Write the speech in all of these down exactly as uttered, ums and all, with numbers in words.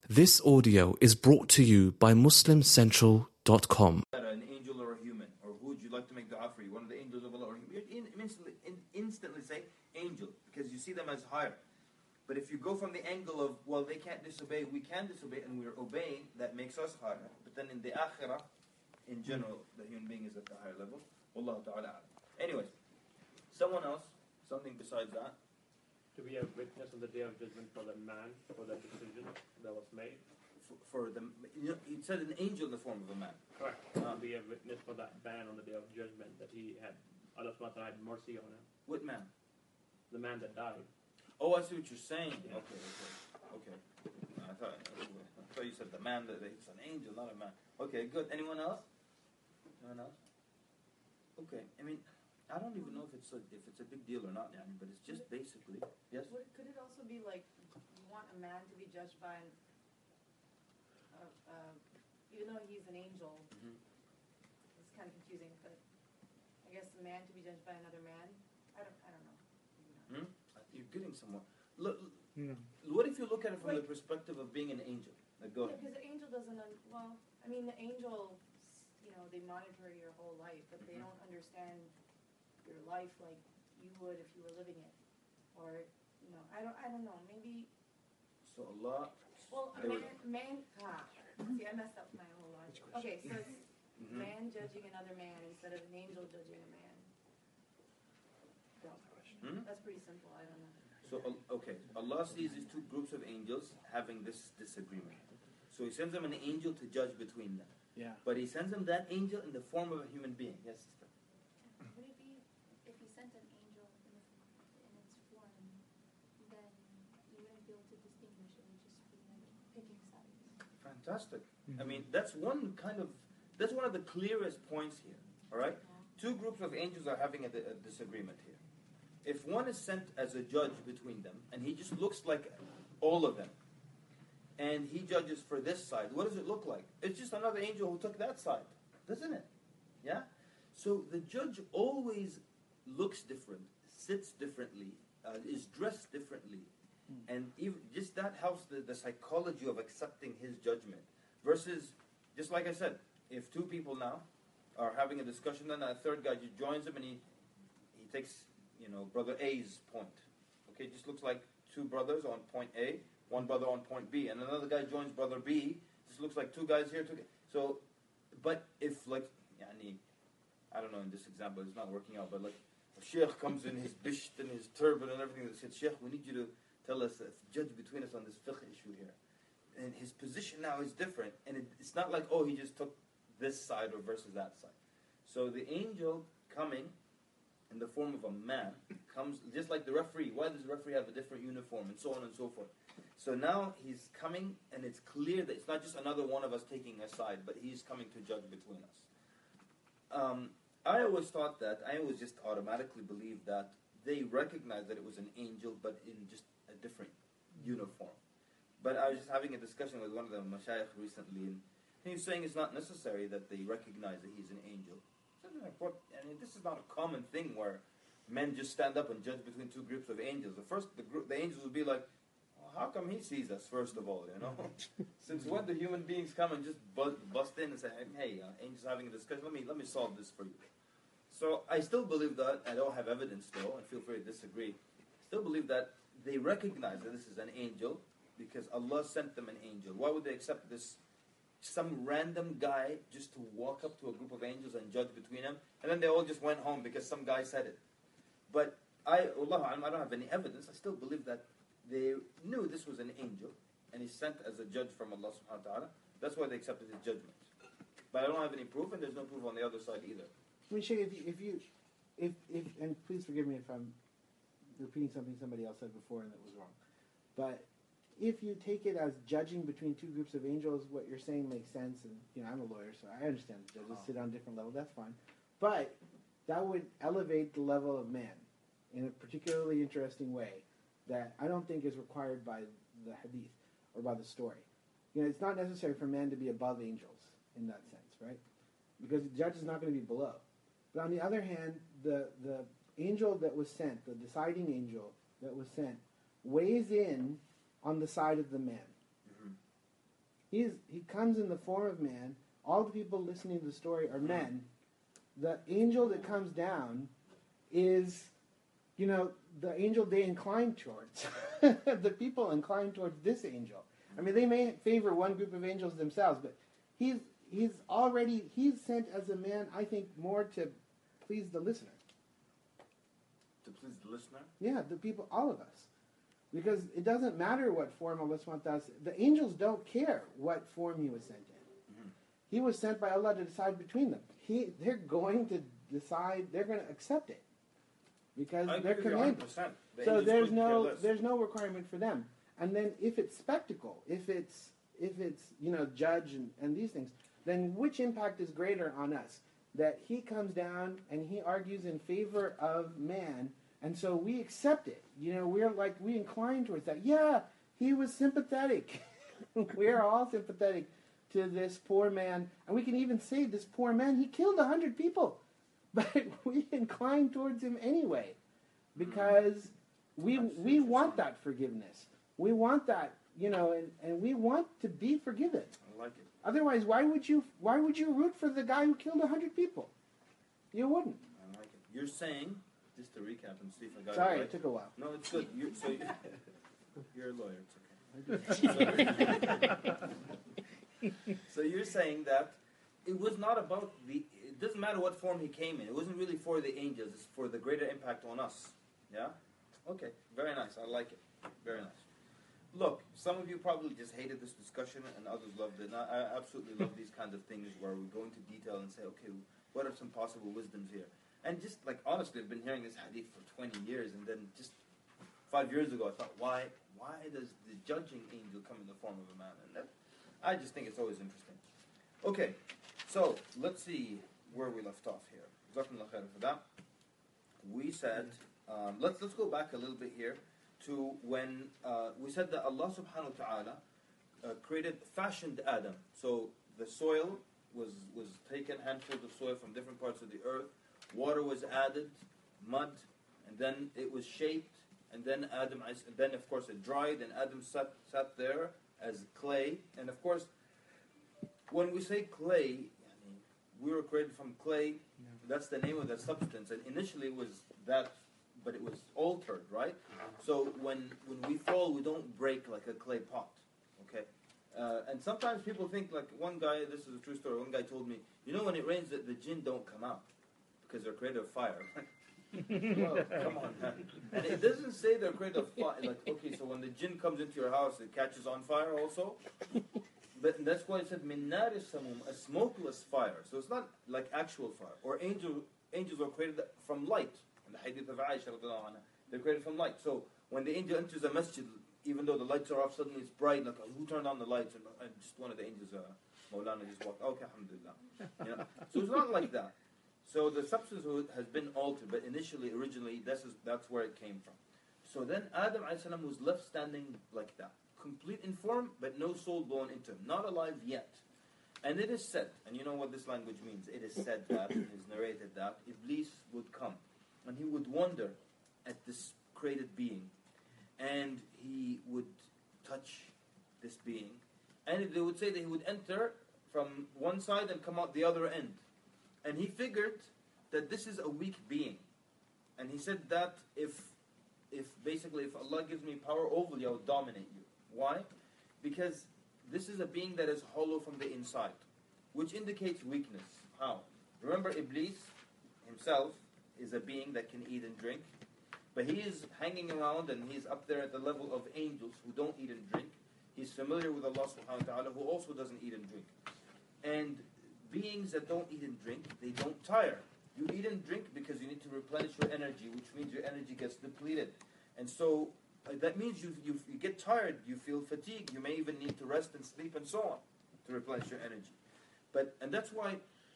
This audio is brought to you by Muslim Central dot com. An angel or a human, or who would you like to make dua for you? One of the angels of Allah, or you instantly, instantly say angel, because you see them as higher. But if you go from the angle of, well, they can't disobey, we can disobey, and we're obeying, that makes us higher. But then in the akhirah, in general, the human being is at the higher level. Wallahu ta'ala. Anyways, someone else, something besides that. To be a witness on the day of judgment for the man, for that decision that was made. For, for the, you know, it said an angel in the form of a man. Correct. Uh, to be a witness for that man on the day of judgment, that he had, Allah subhanahu wa ta'ala had mercy on him. What man? The man that died. Oh, I see what you're saying. Yeah. Okay, okay, okay. I thought, I thought you said the man, that it's an angel, not a man. Okay, good. Anyone else? Anyone else? Okay, I mean, I don't even know if it's a, if it's a big deal or not, yani, but it's just basically, yes? Would, could it also be like, you want a man to be judged by, an, uh, uh, even though he's an angel, Mm-hmm. it's kind of confusing, but I guess a man to be judged by another man? I don't, I don't know. Hmm? You're getting somewhere. Look, Yeah. what if you look at it from Like- the perspective of being an angel? Like, go Yeah, ahead. because the angel doesn't, un- well, I mean, the angels, you know, they monitor your whole life, but they Mhm. don't understand your life like you would if you were living it. Or, you know, I don't, I don't know, maybe, So Allah. well, a There we man, man, ah, see, I messed up my whole logic. Okay, so it's Mhm. man judging another man instead of an angel judging a man. So, Hmm? that's pretty simple, I don't know. So, Al- okay, Allah sees these two groups of angels having this disagreement. So He sends them an angel to judge between them. Yeah. But He sends them that angel in the form of a human being. Yes, sister? Would it be if he sent an angel in, the, in its form, then you wouldn't be able to distinguish it? It would just be like picking sides. Fantastic. I mean, that's one kind of, that's one of the clearest points here. All right? Two groups of angels are having a, a disagreement here. If one is sent as a judge between them, and he just looks like all of them, and he judges for this side, what does it look like? It's just another angel who took that side, doesn't it? Yeah? So the judge always looks different, sits differently, uh, is dressed differently, and even, just that helps the, the psychology of accepting his judgment. Versus, just like I said, if two people now are having a discussion, then a third guy just joins them and he he takes, you know, brother A's point. Okay, it just looks like two brothers on point A, one brother on point B, and another guy joins brother B. Just looks like two guys here, two. So, but if like, yani, I don't know, in this example it's not working out, but like a sheikh comes in his bisht and his turban and everything, and says, Sheikh, we need you to tell us, uh, judge between us on this fiqh issue here. And his position now is different, and it, it's not like, oh, he just took this side or versus that side. So the angel coming in the form of a man comes just like the referee. Why does the referee have a different uniform, and so on and so forth? So now he's coming, and it's clear that it's not just another one of us taking a side, but he's coming to judge between us. Um, I always thought that, I always just automatically believed that they recognized that it was an angel, but in just a different uniform. But I was just having a discussion with one of the mashayikh recently, and he was saying it's not necessary that they recognize that he's an angel. So I'm like, what? I mean, this is not a common thing where men just stand up and judge between two groups of angels. The first, the group, the angels would be like, well, how come he sees us, first of all, you know? Since when do human beings come and just bu- bust in and say, hey, uh, angels having a discussion, let me, let me solve this for you. So I still believe that, I don't have evidence though, and feel free to disagree, still believe that they recognize that this is an angel because Allah sent them an angel. Why would they accept this, some random guy just to walk up to a group of angels and judge between them, and then they all just went home because some guy said it? But I, Allah, I don't have any evidence. I still believe that they knew this was an angel, and he's sent as a judge from Allah subhanahu wa ta'ala. That's why they accepted his judgment. But I don't have any proof, and there's no proof on the other side either. I mean, Sheikh, if you, if you, if, if, and please forgive me if I'm repeating something somebody else said before and that was wrong, but if you take it as judging between two groups of angels, what you're saying makes sense, and you know I'm a lawyer, so I understand the judges sit on different levels. That's fine, but that would elevate the level of man in a particularly interesting way that I don't think is required by the hadith or by the story. You know, it's not necessary for man to be above angels in that sense, right? Because the judge is not going to be below. But on the other hand, the, the angel that was sent, the deciding angel that was sent, weighs in on the side of the man. Mm-hmm. He's he comes in the form of man. All the people listening to the story are men. The angel that comes down is, you know, the angel they incline towards. The people incline towards this angel. I mean, they may favor one group of angels themselves, but he's he's already he's sent as a man. I think more to please the listener. To please the listener? Yeah, the people, all of us. Because it doesn't matter what form Allah subhanahu wa ta'ala, the angels don't care what form he was sent in. Mm-hmm. He was sent by Allah to decide between them. He, they're going to decide, they're going to accept it. Because I they're agree with you commanded. one hundred percent. The So angels there's couldn't care no less. there's no requirement for them. And then if it's spectacle, if it's if it's, you know, judge and, and these things, then which impact is greater on us? That he comes down and he argues in favor of man, and so we accept it. You know, we're like, we incline towards that. Yeah, he was sympathetic. We're all sympathetic to this poor man. And we can even say this poor man, he killed a hundred people. But we incline towards him anyway. Because we we want that forgiveness. We want that, you know, and, and we want to be forgiven. I like it. Otherwise, why would you why would you root for the guy who killed a hundred people? You wouldn't. I like it. You're saying, just to recap and see if I got Sorry, it right. it took a while. No, it's good. You're, so you, you're a lawyer. It's okay. So you're saying that it was not about the. It doesn't matter what form he came in. It wasn't really for the angels. It's for the greater impact on us. Yeah. Okay. Very nice. I like it. Very nice. Look, some of you probably just hated this discussion, and others loved it. And I, I absolutely love these kinds of things where we go into detail and say, okay, what are some possible wisdoms here? And just like honestly, I've been hearing this hadith for twenty years, and then just five years ago, I thought, why, why does the judging angel come in the form of a man? And that, I just think it's always interesting. Okay, so let's see where we left off here. Jazakumullah khair for that. We said, um, let's let's go back a little bit here to when uh, we said that Allah subhanahu wa ta'ala uh, created, fashioned Adam. So the soil was was taken, handfuls of soil from different parts of the earth. Water was added, mud, and then it was shaped, and then Adam, and then of course it dried, and Adam sat sat there as clay. And of course, when we say clay, we were created from clay. That's the name of the substance, and initially it was that, but it was altered, right? So when when we fall, we don't break like a clay pot, okay? Uh, and sometimes people think, like one guy, this is a true story. One guy told me, you know, when it rains, the, the jinn don't come out because they're created of fire. Well, come on, man. And it doesn't say they're created of fire. Like, okay, so when the jinn comes into your house, it catches on fire also. But that's why it said min nar samum, a smokeless fire. So it's not like actual fire. Or angel, angels are created from light. In the hadith of Aisha, they're created from light. So when the angel enters a masjid, even though the lights are off, suddenly it's bright. Like, who turned on the lights? And, and just one of the angels, uh, Maulana, just walked. Okay, alhamdulillah. You know? So it's not like that. So the substance has been altered, but initially, originally, this is that's where it came from. So then Adam alayhi salam was left standing like that, complete in form, but no soul born into him, not alive yet. And it is said, and you know what this language means, it is said that, it is narrated that, Iblis would come, and he would wonder at this created being, and he would touch this being, and they would say that he would enter from one side and come out the other end. And he figured that this is a weak being. And he said that if, if basically, if Allah gives me power over you, I will dominate you. Why? Because this is a being that is hollow from the inside, which indicates weakness. How? Remember, Iblis himself is a being that can eat and drink, but he is hanging around and he's up there at the level of angels who don't eat and drink. He's familiar with Allah subhanahu wa ta'ala, who also doesn't eat and drink. And beings that don't eat and drink, they don't tire. You eat and drink because you need to replenish your energy, which means your energy gets depleted. And so uh, that means you, you you get tired, you feel fatigued, you may even need to rest and sleep and so on to replenish your energy. But and that's why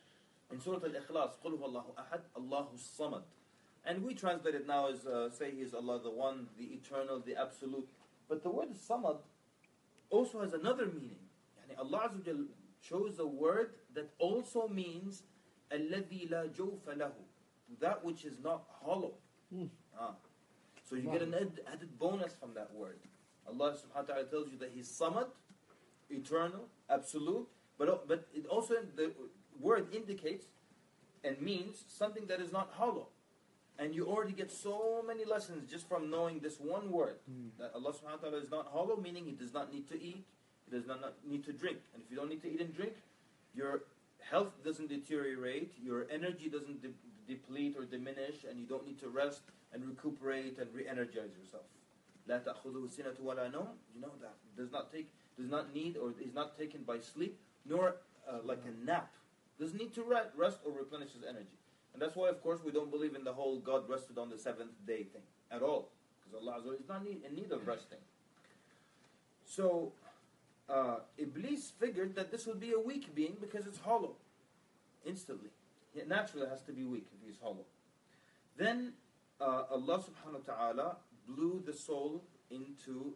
in Surah Al-Ikhlas, قُلْ هُوَ اللَّهُ أَحَدٌ اللَّهُ الصَّمَدُ. And we translate it now as, uh, say He is Allah the One, the Eternal, the Absolute. But the word Samad also has another meaning. Yani Allah Azza wa Jal chose a word that also means الَّذِي لَا جَوْفَ لَهُ, that which is not hollow. Mm. Ah. So you wow. get an added, added bonus from that word. Allah subhanahu wa ta'ala tells you that He's Samad, eternal, absolute, but, but it also, the word indicates and means something that is not hollow. And you already get so many lessons just from knowing this one word. Mm. That Allah subhanahu wa ta'ala is not hollow, meaning He does not need to eat, He does not need to drink. And if you don't need to eat and drink, your health doesn't deteriorate, your energy doesn't de- deplete or diminish, and you don't need to rest and recuperate and re-energize yourself. لا تأخذه سنة ولا نوم. You know that does not take, does not need, or is not taken by sleep, nor uh, like a nap. Doesn't need to re- rest or replenish his energy. And that's why, of course, we don't believe in the whole God rested on the seventh day thing at all, because Allah Azza wa Jalla is not need, in need of resting. So uh, Iblis figured that this would be a weak being because it's hollow, instantly. It naturally has to be weak if he's hollow. Then uh, Allah subhanahu wa ta'ala blew the soul into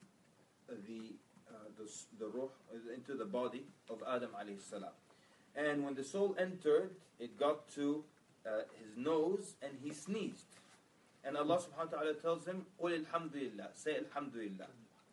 the uh, the, the ruh, into the body of Adam alayhi salam. And when the soul entered, it got to uh, his nose and he sneezed. And Allah subhanahu wa ta'ala tells him, قُلِ الْحَمْدُ لِلَّهِ, say Alhamdulillah.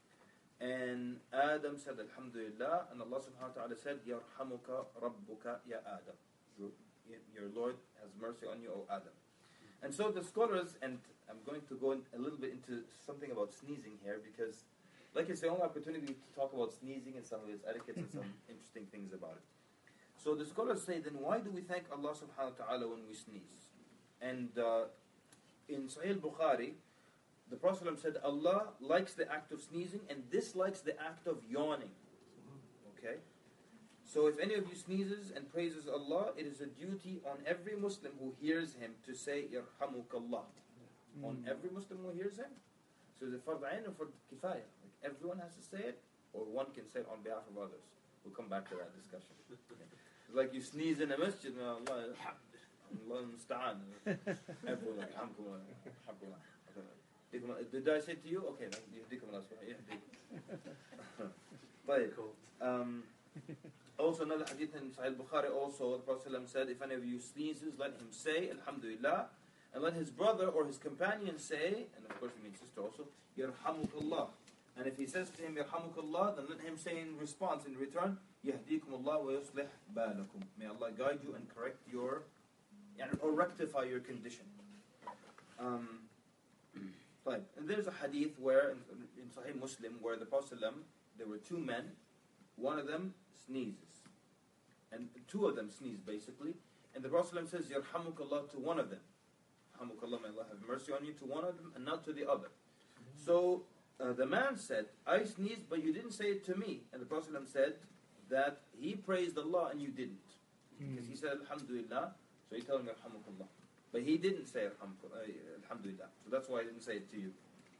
And Adam said Alhamdulillah, and Allah subhanahu wa ta'ala said, يَرْحَمُكَ رَبُّكَ يَا Adam. Your, your Lord has mercy on you, O Adam. And so the scholars, and I'm going to go in a little bit into something about sneezing here, because like it's the only opportunity to talk about sneezing and some of its etiquettes and some interesting things about it. So the scholars say, then why do we thank Allah subhanahu wa ta'ala when we sneeze? And uh, in Sahih Bukhari, the Prophet said, Allah likes the act of sneezing and dislikes the act of yawning. Okay? So if any of you sneezes and praises Allah, it is a duty on every Muslim who hears him to say, Yarhamukallah. Mm. On every Muslim who hears him. So is it fard ayn or fard kifaya? Like everyone has to say it, or one can say it on behalf of others. We'll come back to that discussion. It's like you sneeze in a masjid, Allah, Allah musta'an. Everyone like, Alhamdulillah, Alhamdulillah. Did I say to you? Okay, yahdikum Allah subhanahu wa ta'ala. Um, also another hadith in Sahih Bukhari also, the Prophet said, if any of you sneezes, let him say, Alhamdulillah, and let his brother or his companion say, and of course he means sister also, Yarhamukallah. And if he says to him, Yarhamukallah, then let him say in response, in return, Yahdikum Allah wa yuslih balakum. May Allah guide you and correct your, or rectify your condition. Um, Fine. And there's a hadith where, in, in Sahih Muslim, where the Prophet, there were two men, one of them sneezes. And two of them sneeze basically. And the Prophet says, Yarhamukallah to one of them. Yarhamukallah, may Allah have mercy on you, to one of them and not to the other. Mm-hmm. So uh, the man said, I sneezed, but you didn't say it to me. And the Prophet said that he praised Allah and you didn't. Mm-hmm. Because he said, Alhamdulillah, so he told him, Yarhamukallah. But he didn't say Alhamdulillah. So that's why I didn't say it to you.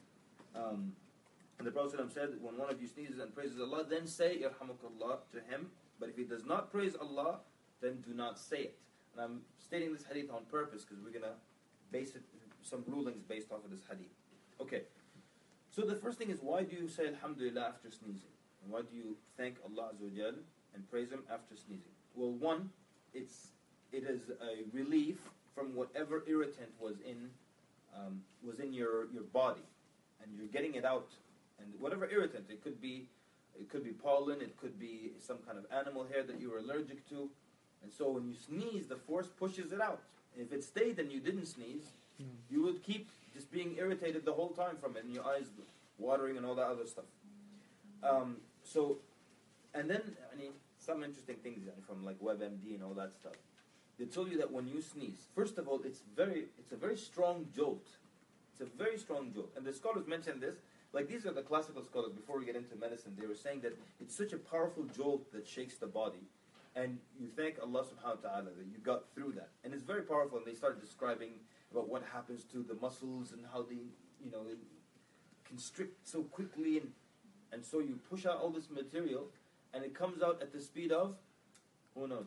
Um, and the Prophet said, when one of you sneezes and praises Allah, then say Yarhamukallah to him. But if he does not praise Allah, then do not say it. And I'm stating this hadith on purpose because we're going to base it, some rulings based off of this hadith. Okay. So the first thing is, why do you say Alhamdulillah after sneezing? And why do you thank Allah Azza wa Jal and praise Him after sneezing? Well, one, it's it is a relief from whatever irritant was in um, was in your, your body, and you're getting it out. And whatever irritant, it could be it could be pollen, it could be some kind of animal hair that you were allergic to, and so when you sneeze, the force pushes it out. If it stayed and you didn't sneeze, mm. you would keep just being irritated the whole time from it, and your eyes watering and all that other stuff. Um, so, and then I mean, some interesting things from like WebMD and all that stuff. They tell you that when you sneeze, first of all, it's very, it's a very strong jolt. It's a very strong jolt. And the scholars mentioned this, like these are the classical scholars, before we get into medicine, they were saying that it's such a powerful jolt that shakes the body. And you thank Allah subhanahu wa ta'ala that you got through that. And it's very powerful, and they started describing about what happens to the muscles and how they, you know, they constrict so quickly, and, and so you push out all this material, and it comes out at the speed of, who knows?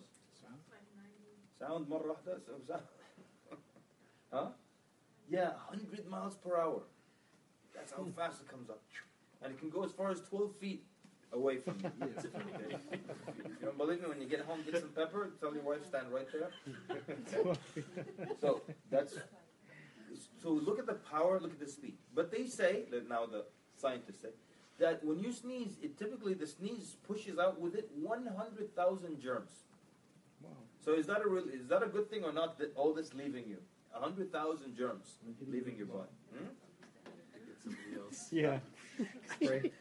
Sound مرة واحدة, sound. Huh? Yeah, one hundred miles per hour. That's how fast it comes up. And it can go as far as twelve feet away from you. Yes. Okay. If you don't believe me, when you get home, get some pepper, tell your wife, stand right there. So, that's... So look at the power, look at the speed. But they say, now the scientists say, that when you sneeze, it typically the sneeze pushes out with it one hundred thousand germs. Wow. So is that a real, is that a good thing or not? That all this leaving you, one hundred thousand germs leaving your body. Hmm? Somebody else. Yeah. Spray.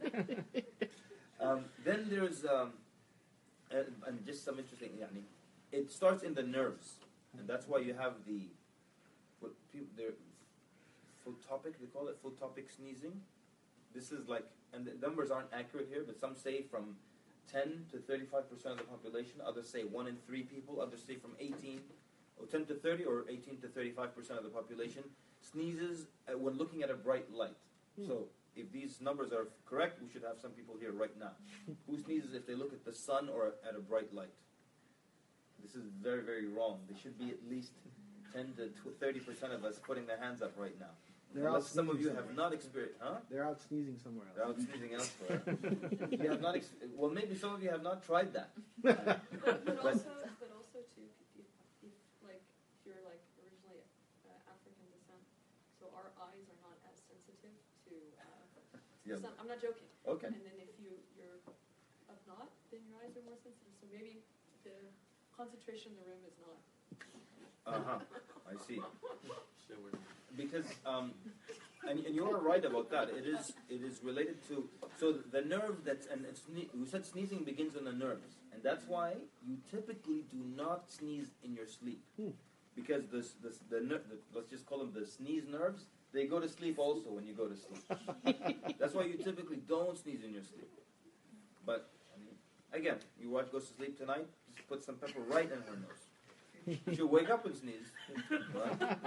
Um, then there's um, and, and just some interesting. Yani, it starts in the nerves, and that's why you have the what people they're photopic. They call it photopic sneezing. This is like, and the numbers aren't accurate here, but some say from ten to thirty-five percent of the population. Others say one in three people. Others say from eighteen, or ten to thirty, or eighteen to thirty-five percent of the population sneezes uh, when looking at a bright light. Hmm. So if these numbers are correct, we should have some people here right now. Who sneezes if they look at the sun or at a bright light? This is very, very wrong. There should be at least ten to thirty percent of us putting their hands up right now. They're Unless out some of you sneezing have somewhere. not experienced, huh? They're out sneezing somewhere else. They're out sneezing elsewhere. You have not. Ex- well, maybe some of you have not tried that. But, but also, but also too, if, if like if you're like originally uh, African descent, so our eyes are not as sensitive to. Uh, Yeah. sun. I'm not joking. Okay. And then if you you're of not, then your eyes are more sensitive. So maybe the concentration in the room is not. Uh huh. I see. Because um, and, and you are right about that. It is it is related to so the nerve that's and it's, we said sneezing begins on the nerves, and that's why you typically do not sneeze in your sleep, because this this the, ner- the let's just call them the sneeze nerves. They go to sleep also when you go to sleep. That's why you typically don't sneeze in your sleep. But I mean, again, your wife goes to sleep tonight. Just put some pepper right in her nose. She'll wake up and sneeze. Right?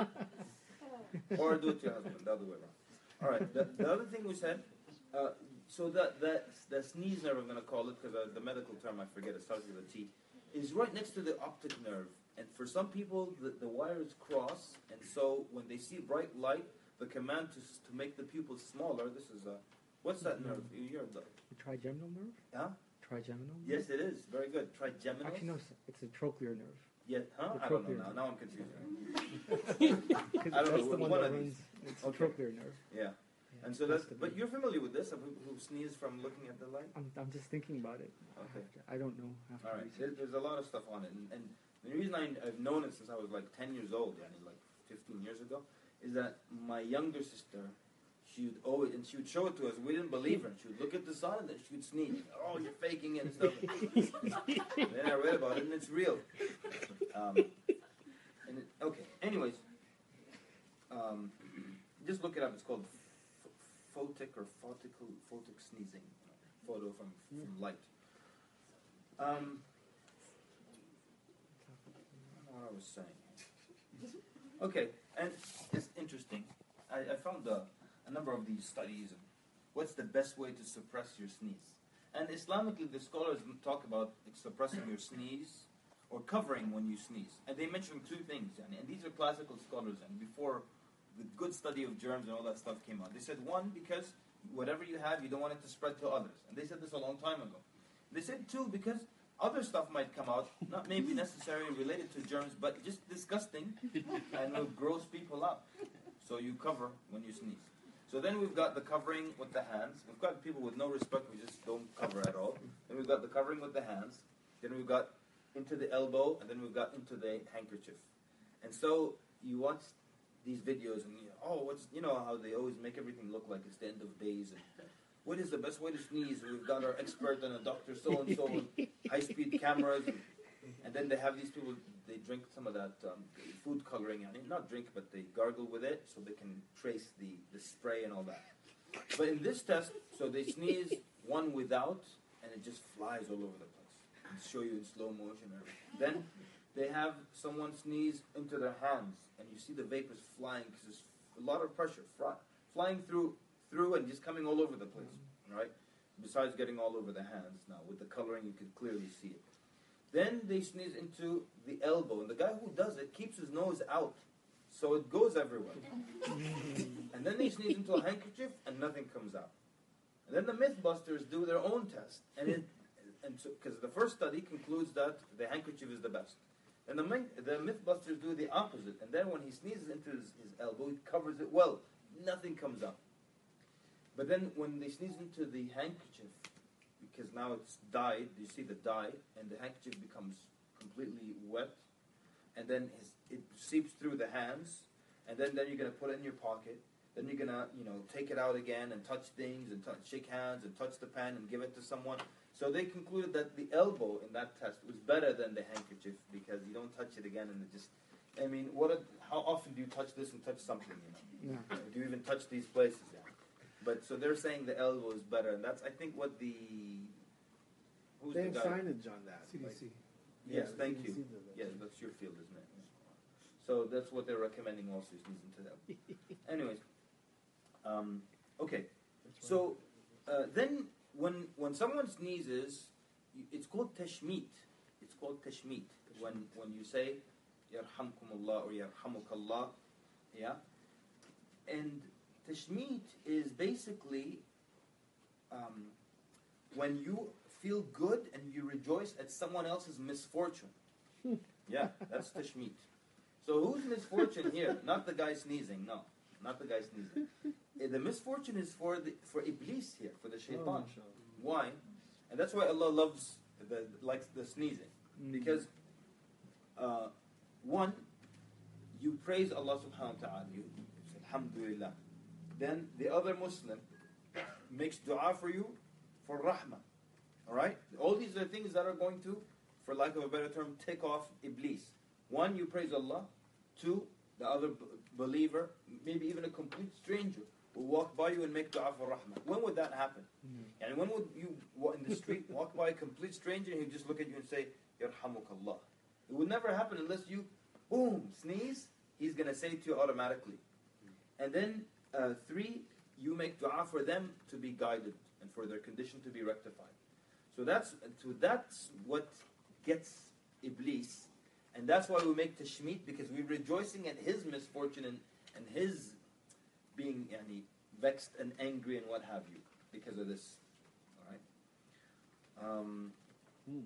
Or do it to your husband, the other way around. All right, the, the other thing we said, uh, so that the, the sneeze nerve, I'm going to call it, because uh, the medical term I forget, it starts with a T, is right next to the optic nerve. And for some people, the, the wires cross, and so when they see bright light, the command to, to make the pupils smaller, this is a, what's that nerve? You're the, Trigeminal nerve? huh? Trigeminal nerve? Yes, it is. Very good. Trigeminal? Actually, no, it's- it's a trochlear nerve. Yeah, huh? the I don't know trochlear. now. Now I'm confused. Because I don't that's know, the one one that of runs. these. It's Okay. the trochlear nerve. Yeah. Yeah, And so it has that's, to but be. you're familiar with this, who, who sneeze from looking at the light? I'm, I'm just thinking about it. I Okay. have to- I don't know. I have to All right. research. There, there's a lot of stuff on it, and, and the reason I, I've known it since I was like ten years old, yani like fifteen years ago, is that my younger sister, she would always, and she would show it to us. We didn't believe her. She would look at the sun, and then she would sneeze. Oh, you're faking it and stuff. And then I read about it, and it's real. Um, and it, okay. Anyways, um, just look it up. It's called ph- photic or photical photic sneezing. Photo from, from light. Um, I don't know what I was saying. Okay, and it's interesting. I, I found a, a number of these studies. And what's the best way to suppress your sneeze? And Islamically, the scholars talk about suppressing your sneeze or covering when you sneeze. And they mention two things. And, and these are classical scholars. And before the good study of germs and all that stuff came out, they said, one, because whatever you have, you don't want it to spread to others. And they said this a long time ago. They said, two, because other stuff might come out, not maybe necessarily related to germs, but just disgusting and will gross people out. So you cover when you sneeze. So then we've got the covering with the hands. We've got people with no respect who just don't cover at all. Then we've got the covering with the hands. Then we've got into the elbow, and then we've got into the handkerchief. And so you watch these videos, and you oh, what's you know how they always make everything look like it's the end of days. And what is the best way to sneeze? And we've got our expert and a doctor so and so, and high-speed cameras, and, and then they have these people. They drink some of that um, food coloring. I mean, not drink, but they gargle with it so they can trace the, the spray and all that. But in this test, so they sneeze one without, and it just flies all over the place. And show you in slow motion. And everything. Then they have someone sneeze into their hands, and you see the vapors flying because there's a lot of pressure fly, flying through through and just coming all over the place. Right? Besides getting all over the hands now with the coloring, you can clearly see it. Then they sneeze into the elbow, and the guy who does it keeps his nose out, so it goes everywhere. And then they sneeze into a handkerchief, and nothing comes out. And then the Mythbusters do their own test, and it, and because so, the first study concludes that the handkerchief is the best. And the, the Mythbusters do the opposite, and then when he sneezes into his, his elbow, he covers it well. Nothing comes out. But then when they sneeze into the handkerchief, because now it's dyed, you see the dye, and the handkerchief becomes completely wet, and then his, it seeps through the hands, and then, then you're going to put it in your pocket, then you're going to, you know, take it out again and touch things and touch, shake hands and touch the pen and give it to someone. So they concluded that the elbow in that test was better than the handkerchief because you don't touch it again and it just, I mean, what? A, how often do you touch this and touch something, you know? Yeah. Do you even touch these places? Yeah. But so they're saying the elbow is better, and that's I think what the who's They the have guy? signage on that. C D like- C. Yes, Yeah, thank C D you. C does that. Yes, that's your field, isn't it? So that's what they're recommending also is sneezing to them. Anyways, um, okay. So uh, then when when someone sneezes, you- it's called tashmeet. It's called tashmeet. When when you say yarhamkumullah or yarhamukallah, yeah. And tashmeet is basically um, when you feel good and you rejoice at someone else's misfortune. Yeah, that's tashmeet. So whose misfortune here? Not the guy sneezing, no. Not the guy sneezing. Eh, The misfortune is for the for Iblis here, for the Oh, shaitan. mashallah. Why? And that's why Allah loves, the, likes the sneezing. Because, uh, one, you praise Allah subhanahu wa ta'ala. You say, Alhamdulillah. Then the other Muslim makes dua for you for rahmah. Alright? All these are things that are going to, for lack of a better term, take off Iblis. One, you praise Allah. Two, the other b- believer, maybe even a complete stranger, will walk by you and make dua for rahmah. When would that happen? And when would you, wa- in the street, walk by a complete stranger and he'd just look at you and say, Yarhamukallah. It would never happen unless you, boom, sneeze, he's going to say it to you automatically. And then, uh, three, you make dua for them to be guided and for their condition to be rectified. So that's, so that's what gets Iblis. And that's why we make tashmeet, because we're rejoicing at his misfortune and, and his being yani, vexed and angry and what have you because of this. Alright? Um, Hmm.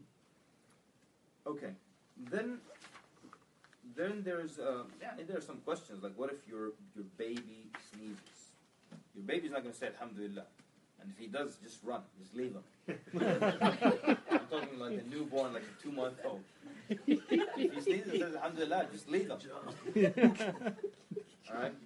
okay. Then then there's uh, yeah, there are some questions like what if your your baby sneezes? Your baby's not going to say Alhamdulillah. And if he does, just run. Just leave him. I'm talking like a newborn, like a two-month-old. If he sneezes and says Alhamdulillah, just leave him. Alright?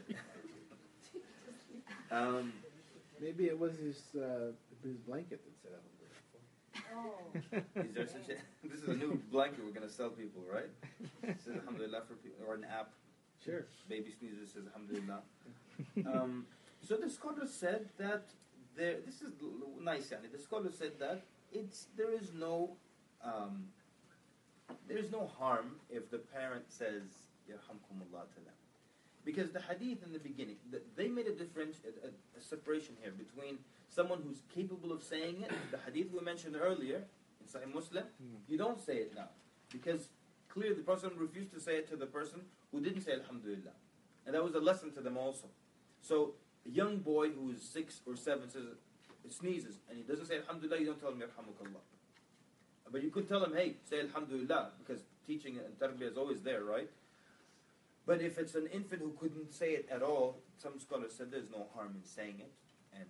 Um, Maybe it was his uh, his blanket that said Alhamdulillah. Oh. is there such a, this is a new blanket we're going to sell people, right? It says Alhamdulillah for people, or an app. Sure. Baby sneezes, says Alhamdulillah. Um, so the scholar said that there, this is l- nice, yani. The scholar said that it's there is no um, there is no harm if the parent says Yarhamkumullah to them. Because the hadith in the beginning, the, they made a difference, a, a, a separation here between someone who's capable of saying it. The hadith we mentioned earlier in Sahih Muslim, you don't say it now. Because clearly the Prophet refused to say it to the person who didn't say Alhamdulillah. And that was a lesson to them also. So a young boy who is six or seven says, sneezes, and he doesn't say Alhamdulillah, you don't tell him Yarhamukallah. But you could tell him, hey, say Alhamdulillah, because teaching and tarbiyah is always there, right? But if it's an infant who couldn't say it at all, some scholars said there's no harm in saying it, and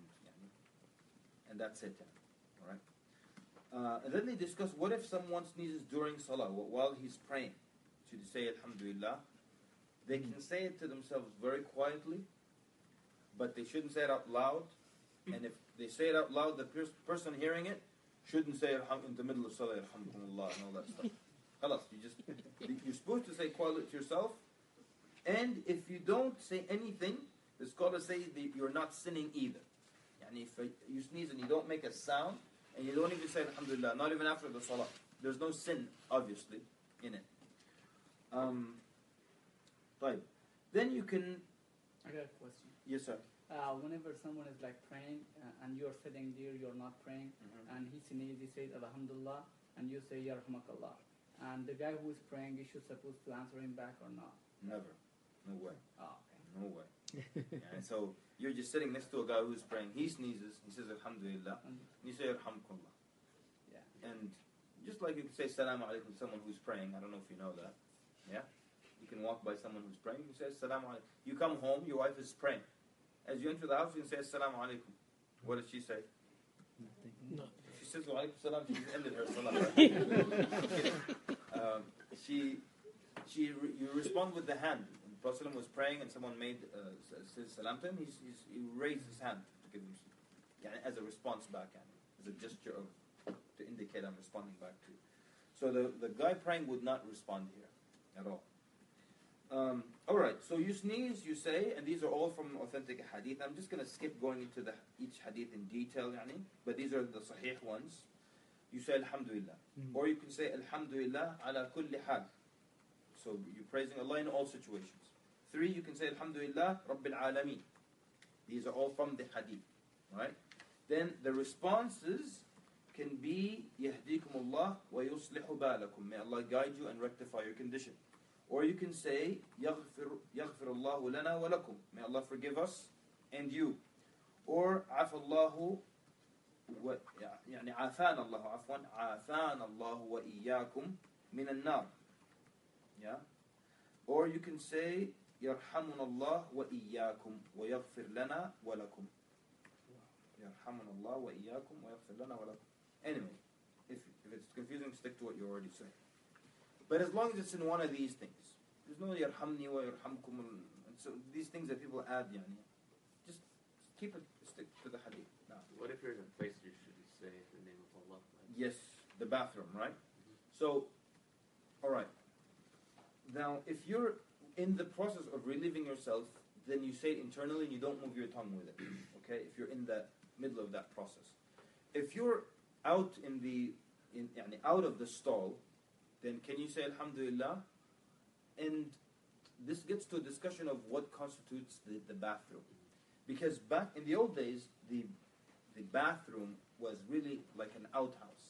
and that's it. All right. Uh, and then they discuss what if someone sneezes during salah wh- while he's praying. Should he say Alhamdulillah? They can say it to themselves very quietly, but they shouldn't say it out loud. And if they say it out loud, the pers- person hearing it shouldn't say it in the middle of salah, Alhamdulillah, and all that stuff. Khalas, you just you're supposed to say quietly to yourself. And if you don't say anything, the scholars say that you're not sinning either. And if you sneeze and you don't make a sound, and you don't even say Alhamdulillah, not even after the salah, there's no sin, obviously, in it. Um, طيب. Then you can... I got a question. Yes, sir. Uh, whenever someone is like praying uh, and you're sitting there, you're not praying, Mhm. and he sneezes, he says Alhamdulillah, and you say Yarhamakallah. And the guy who is praying, you should supposed to answer him back or not? Never. No way. Oh, okay. No way. And so you're just sitting next to a guy who's praying. He sneezes. He says Alhamdulillah. And, You say Alhamdulillah. yeah. And just like you can say Salaam Alaikum to someone who's praying, I don't know if you know that. Yeah? You can walk by someone who's praying, you say Salaam Alaikum. You come home, your wife is praying. As you enter the house, you can say Assalamu Alaikum. What did she say? Nothing. No. She says, wa alaikum salam, she ended her salah. um, she, she, re- you respond with the hand. When the Prophet was praying and someone made uh, says salam to him, he's, he's, he raised his hand to give him yani, as a response back, yani, as a gesture of, to indicate I'm responding back to you. So the, the guy praying would not respond here at all. Um, all right, so you sneeze, you say, and these are all from authentic hadith. I'm just going to skip going into the each hadith in detail, yani, but these are the sahih ones. You say Alhamdulillah. Mm-hmm. Or you can say Alhamdulillah ala kulli hal. So you're praising Allah in all situations. Three, you can say Alhamdulillah Rabbil Alameen. These are all from the hadith. Right? Then the responses can be Yahdikum Allah wa yuslihu balakum. May Allah guide you and rectify your condition. Or you can say Yaghfir Yaghfir Allahu lana wa lakum. May Allah forgive us and you. Or Afallahu wa يعني عافانا الله عفوا عافانا الله وإياكم من النار. Yeah. Or you can say يرحمنا الله وإياكم ويغفر لنا ولكم. يرحمنا الله وإياكم ويغفر لنا ولكم. Anyway, if, if it's confusing, stick to what you already said. But as long as it's in one of these things, there's no يرحمني ويرحمكم, and so these things that people add, يعني, just keep it, stick to the hadith. Now, What if you're in a place you should say the name of Allah? yes, the bathroom, right? So, all right. Now, if you're in the process of relieving yourself, then you say it internally and you don't move your tongue with it. Okay, if you're in the middle of that process. If you're out in the in يعني, out of the stall, then can you say Alhamdulillah? And this gets to a discussion of what constitutes the, the bathroom. Because back in the old days, the the bathroom was really like an outhouse.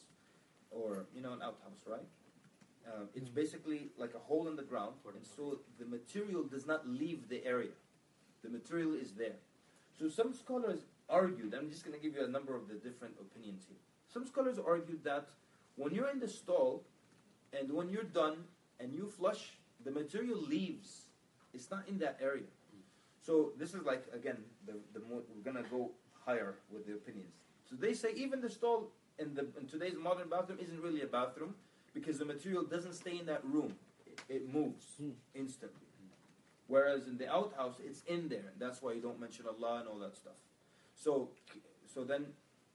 Or, you know, an outhouse, right? Um, it's basically like a hole in the ground, and so the material does not leave the area. The material is there. So some scholars argued, I'm just going to give you a number of the different opinions here. Some scholars argued that when you're in the stall, and when you're done, and you flush, the material leaves. It's not in that area. So this is like, again, the, the more, we're going to go higher with the opinions. So they say even the stall in, the, in today's modern bathroom isn't really a bathroom, because the material doesn't stay in that room. It, it moves instantly. Whereas in the outhouse, it's in there. And that's why you don't mention Allah and all that stuff. So so then,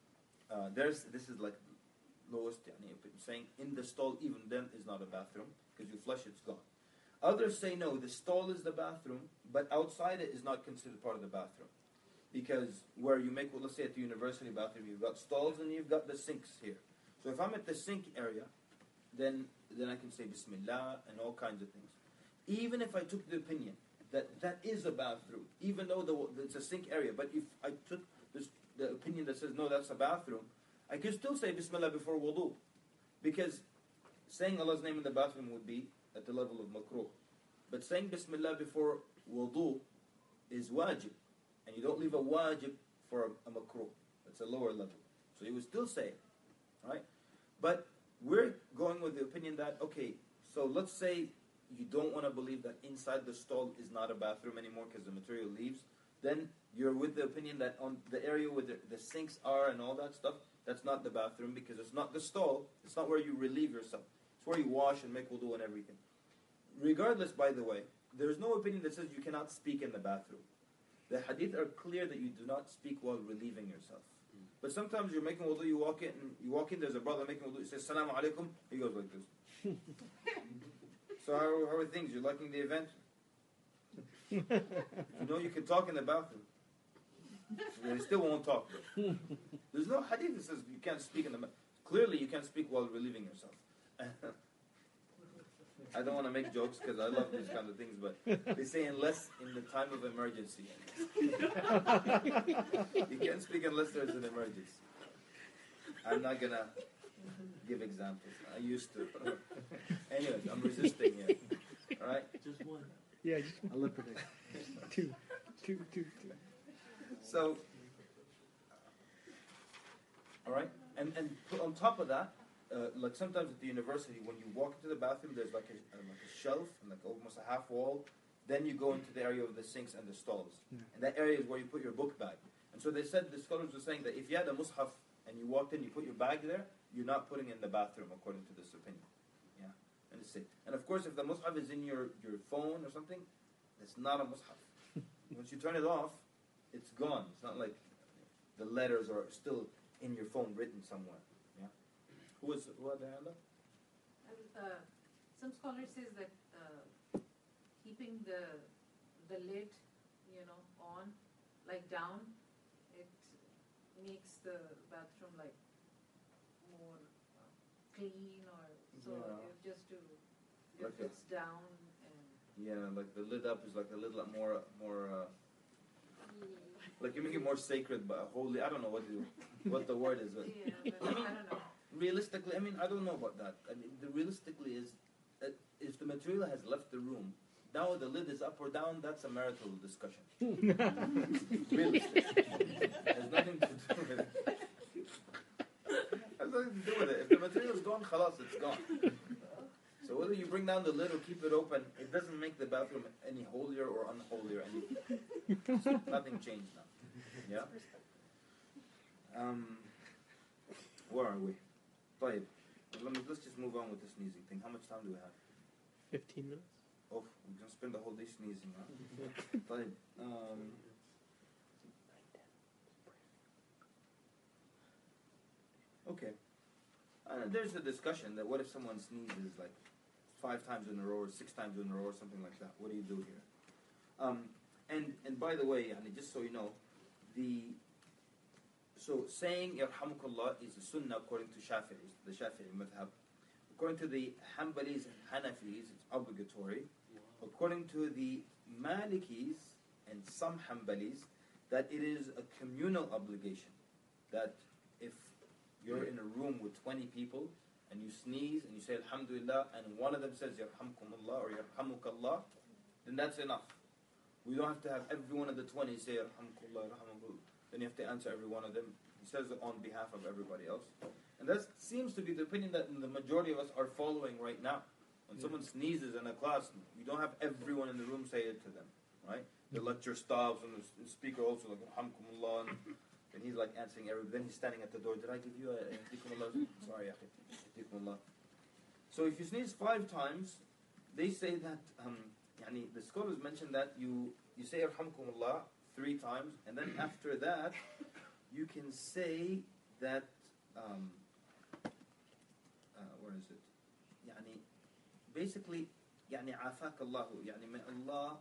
uh, there's this is like lowest yani, saying in the stall, even then is not a bathroom, because you flush, it's gone. Others say no, the stall is the bathroom, but outside it is not considered part of the bathroom. Because where you make, well, let's say at the university bathroom, you've got stalls and you've got the sinks here. So if I'm at the sink area, then then I can say Bismillah and all kinds of things. Even if I took the opinion that that is a bathroom, even though the, it's a sink area, but if I took this, the opinion that says no, that's a bathroom, I can still say Bismillah before wudu. Because saying Allah's name in the bathroom would be at the level of makruh. But saying Bismillah before wudu is wajib. And you don't leave a wajib for a, a makruh. That's a lower level. So you would still say it. Right? But we're going with the opinion that, okay, so let's say you don't want to believe that inside the stall is not a bathroom anymore because the material leaves. Then you're with the opinion that on the area where the, the sinks are and all that stuff, that's not the bathroom because it's not the stall. It's not where you relieve yourself. It's where you wash and make wudu and everything. Regardless, by the way, there's no opinion that says you cannot speak in the bathroom. The hadith are clear that you do not speak while relieving yourself. But sometimes you're making wudu, you walk in, and you walk in, there's a brother making wudu, he says, Assalamu alaikum, he goes like this. So how, how are things? You're liking the event? You know you can talk in the bathroom. They still won't talk. There's no hadith that says you can't speak in the bathroom. Clearly you can't speak while relieving yourself. I don't want to make jokes because I love these kind of things, but they say unless in the time of emergency. You can't speak unless there's an emergency. I'm not going to give examples. I used to. Anyways, I'm resisting here. Alright? Just one. Yeah, just A lip prediction. two, two, two, two. So, alright? And, and on top of that, Uh, like sometimes at the university, when you walk into the bathroom, there's like a, uh, like a shelf and like almost a half wall. Then you go into the area of the sinks and the stalls, Yeah. and that area is where you put your book bag. And so they said, the scholars were saying that if you had a mushaf and you walked in, you put your bag there, you're not putting it in the bathroom, according to this opinion. Yeah, and it's safe. And of course, if the mushaf is in your, your phone or something, it's not a mushaf. Once you turn it off, it's gone. It's not like the letters are still in your phone, written somewhere. Yeah. Who is who are the other? Uh, some scholars says that uh, keeping the the lid, you know, on, like down, it makes the bathroom like more uh, clean, or so Yeah. you have just to if Like a- it's down and Yeah, like the lid up is like a little more more. Uh, like you make it more sacred, but holy. I don't know what the what the word is. But yeah, but I don't know. realistically, I mean, I don't know about that. I mean, the realistically is that if the material has left the room, now the lid is up or down. That's a marital discussion. Realistically, has nothing to do with it. Has nothing to do with it. If the material is gone, khalas, it's gone. So whether you bring down the lid or keep it open, it doesn't make the bathroom any holier or unholier. Any so nothing changed now. Yeah. Um. Where are we? طيب. Let me, let's just move on with the sneezing thing. How much time do we have? Fifteen minutes. Oh, we're gonna spend the whole day sneezing, huh? طيب. Um. Okay. Uh, there's a discussion that what if someone sneezes like five times in a row or six times in a row or something like that? What do you do here? Um, and and by the way, yani, just so you know, the so saying Yarhamukallah is a sunnah according to Shafi'is, the Shafi'i madhab. According to the Hanbalis and Hanafis, it's obligatory. According to the Malikis and some Hanbalis, that it is a communal obligation. That if you're in a room with twenty people and you sneeze and you say Alhamdulillah and one of them says Yarhamkumullah or Yarhamukallah, then that's enough. We don't have to have every one of the twenty say Yarhamukallah, Yarhamukallah. Then you have to answer every one of them. He says it on behalf of everybody else. And that seems to be the opinion that the majority of us are following right now. When yeah. someone sneezes in a class, you don't have everyone in the room say it to them, right? The lecture stops and the speaker also like Alhamdulillah, and he's like answering everybody. Then he's standing at the door. Did I give you a Yahdikumullah? Sorry, Yahdikumullah. So if you sneeze five times, they say that um, yani, the scholars mention that you you say Alhamdulillah three times, and then after that you can say that. Um, uh, where is it? Yani, basically, يعني عافاك الله, يعني may Allah,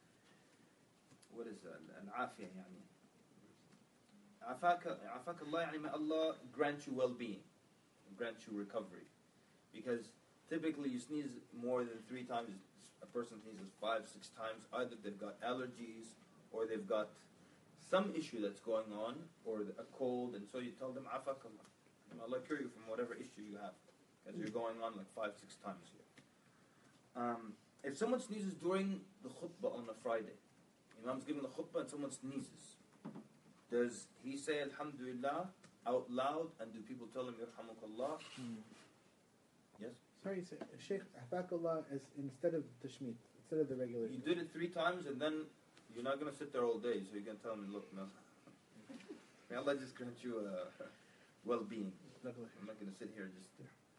what is that? Al-afiyah, يعني. عافاك, عافاك الله, يعني may Allah grant you well-being, grant you recovery. Because typically you sneeze more than three times, a person sneezes five, six times, either they've got allergies, or they've got some issue that's going on, or a cold, and so you tell them, عافاك Allah. May Allah cure you from whatever issue you have. Because you're going on like five, six times here. Um, if someone sneezes during the khutbah on a Friday, Imam's giving the khutbah and someone sneezes, does he say Alhamdulillah out loud, and do people tell him Yarhamukallah? Hmm. Yes? Sorry, Sheikh, Afakallah is instead of Tashmeet, instead of the regular. You did it three times, and then you're not going to sit there all day, so you're going to tell him, look, no. May Allah just grant you uh, well-being. I'm not going to sit here just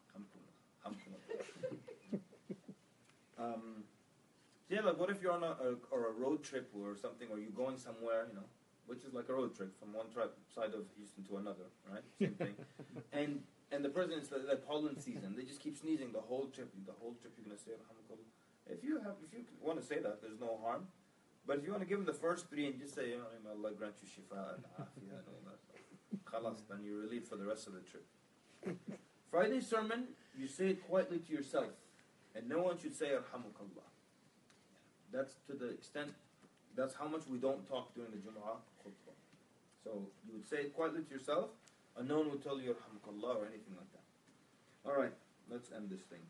um, yeah, like what if you're on a, a or a road trip or something, or you're going somewhere, you know, which is like a road trip from one tri- side of Houston to another, right? Same thing. And and the person is like, like pollen season. They just keep sneezing the whole trip. The whole trip you're gonna say Alhamdulillah. If you have, if you want to say that, there's no harm. But if you want to give them the first three and just say, you know, may Allah grant you shifa and afiyah and all that, khalas, then you're relieved for the rest of the trip. Friday sermon, you say it quietly to yourself, and no one should say Yarhamukallah. That's to the extent, that's how much we don't talk during the Jumu'ah khutbah. So you would say it quietly to yourself, and no one would tell you Yarhamukallah or anything like that. Alright, let's end this thing.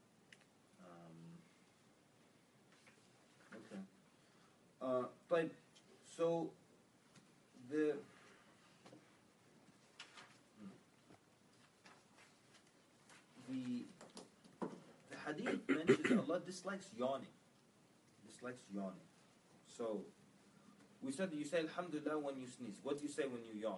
Um, okay. Uh, but, so, the... The, the hadith mentions that Allah dislikes yawning. Dislikes yawning. So, We said you say Alhamdulillah when you sneeze. What do you say when you yawn?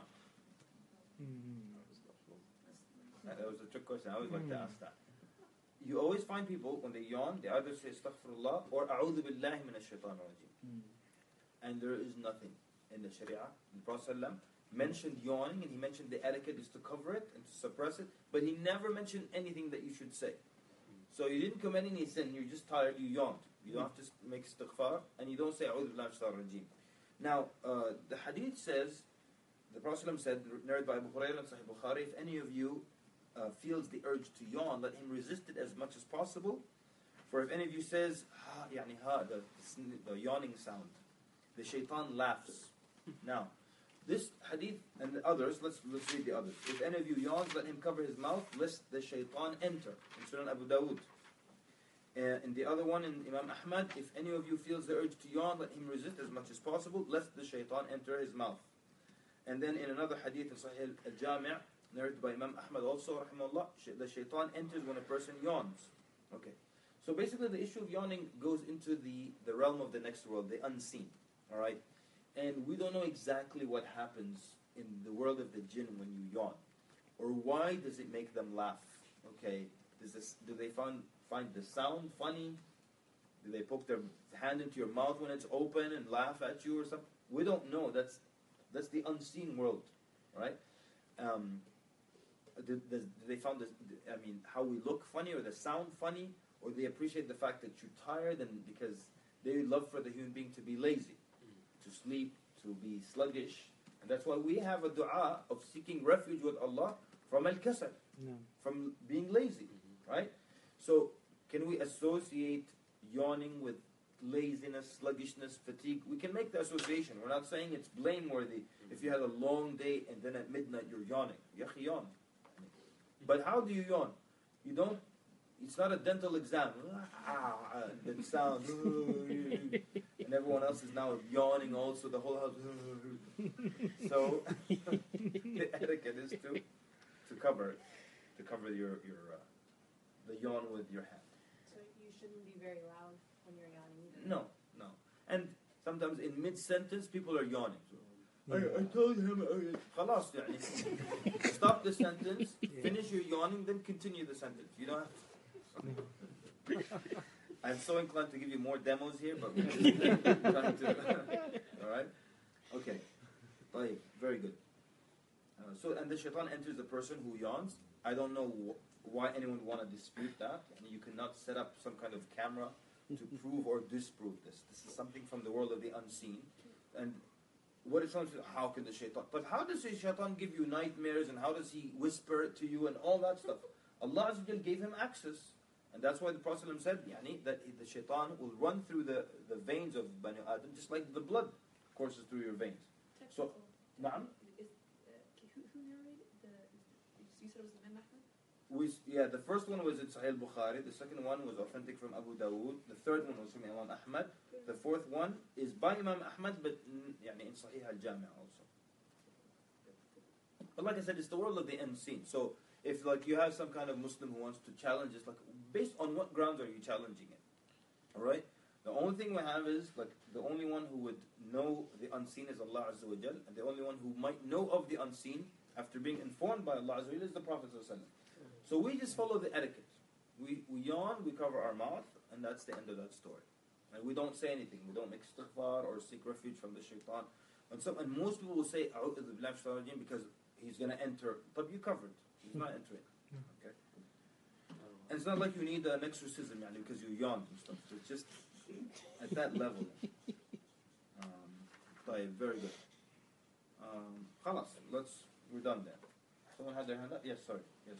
That was a trick question. I always like to ask that. You always find people, when they yawn, they either say Astaghfirullah or A'udhu Billahi Minash Shaitan Rajim. And there is nothing in the Sharia. The Prophet ﷺ mentioned yawning, and he mentioned the etiquette is to cover it and to suppress it, but he never mentioned anything that you should say. So you didn't commit any sin, you're just tired, you yawned. You don't have to make istighfar, and you don't say A'udhu Billahi Minash Shaitan Rajim. Now, uh, the hadith says, the Prophet ﷺ said, narrated by Abu Hurairah and Sahih Bukhari, if any of you uh, feels the urge to yawn, let him resist it as much as possible. For if any of you says, ha, yani ha, the, the yawning sound, the shaitan laughs. Now, this hadith and the others, let's, let's read the others. If any of you yawns, let him cover his mouth, lest the shaitan enter. In Sunan Abu Dawud. Uh, in the other one, in Imam Ahmad, if any of you feels the urge to yawn, let him resist as much as possible, lest the shaitan enter his mouth. And then in another hadith in Sahih al-Jami', narrated by Imam Ahmad also, rahimahullah, the shaitan enters when a person yawns. Okay. So basically the issue of yawning goes into the, the realm of the next world, the unseen. Alright? And we don't know exactly what happens in the world of the jinn when you yawn. Or why does it make them laugh? Okay. Does this, do they find, find the sound funny? Do they poke their hand into your mouth when it's open and laugh at you or something? We don't know. That's that's the unseen world. Right? Um, do, do they find this, I mean, how we look funny or the sound funny? Or they appreciate the fact that you're tired and because they love for the human being to be lazy, to sleep, to be sluggish. And that's why we have a dua of seeking refuge with Allah from al-kasal, No. from being lazy, right? So can we associate yawning with laziness, sluggishness, fatigue? We can make the association. We're not saying it's blameworthy if you had a long day and then at midnight you're yawning. Yakhi yawn. But how do you yawn? You don't, it's not a dental exam. Ah, that sounds, and everyone else is now yawning also, the whole house. So the etiquette is to to cover it, to cover your, your uh, the yawn with your hand. So you shouldn't be very loud when you're yawning either? No, no. And sometimes in mid-sentence, people are yawning. So, I, I told him, uh, خلاص, يعني. Stop the sentence, finish your yawning, then continue the sentence. You don't have to. I'm so inclined to give you more demos here, but we're just trying to. Alright? Okay. طيب, very good. Uh, so, and the shaitan enters the person who yawns. I don't know wh- why anyone would want to dispute that. And you cannot set up some kind of camera to prove or disprove this. This is something from the world of the unseen. And what is something, how can the shaitan? But how does the shaitan give you nightmares and how does he whisper it to you and all that stuff? Allah Azza wa Jal gave him access. And that's why the Prophet said yani, that the shaitan will run through the, the veins of Bani Adam just like the blood courses through your veins. So, na'am? Is, uh, who, who narrated the, you said it was the Imam Ahmad? We, yeah, the first one was in Sahih Bukhari. The second one was authentic from Abu Dawood. The third one was from Imam Ahmad. The fourth one is by Imam Ahmad, but mm, yani, in Sahih al-Jami' also. But like I said, it's the world of the unseen. So if like you have some kind of Muslim who wants to challenge this, like based on what grounds are you challenging it? All right. The only thing we have is like the only one who would know the unseen is Allah Azza wa Jal, and the only one who might know of the unseen after being informed by Allah Azza wa Jal is the Prophet Sallallahu Alaihi Wasallam. So we just follow the etiquette. We we yawn, we cover our mouth, and that's the end of that story. And we don't say anything. We don't make istighfar or seek refuge from the shaitan. And some and most people will say A'udhu billahi minash shaitanir rajim because he's going to enter. But you covered. He's not entering. Okay. And it's not like you need an exorcism, yani, because you yawned and stuff. So it's just at that level. Um, طيب, very good. Um, خلاص, let's. We're done there. Someone had their hand up. Yes, sorry. Yes.